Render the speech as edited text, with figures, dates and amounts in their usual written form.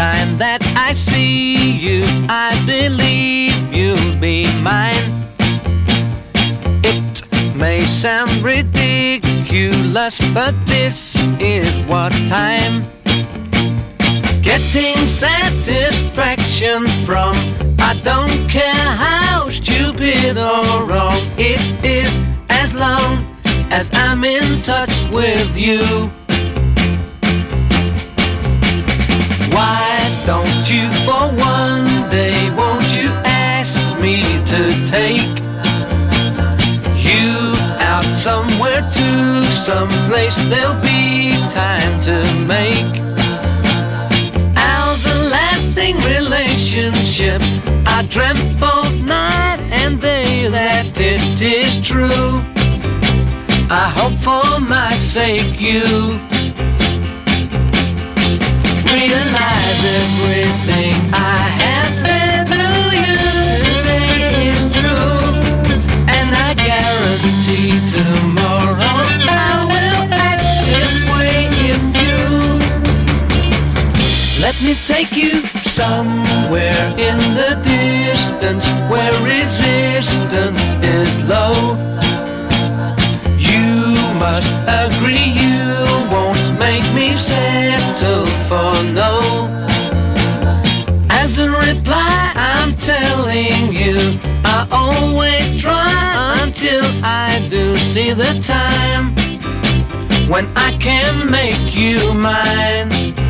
time that I see you, I believe you'll be mine. It may sound ridiculous, but this is what time getting satisfaction from. I don't care how stupid or wrong it is, as long as I'm in touch with you. Why don't you for one day, won't you ask me to take you out somewhere, to some place there'll be time to make ours a lasting relationship. I dreamt both night and day that it is true. I hope for my sake you realize everything I have said to you today is true. And I guarantee tomorrow I will act this way if you let me take you somewhere in the distance where resistance is low. You must agree you won't make me settle for no. As a reply I'm telling you, I always try until I do see the time when I can make you mine.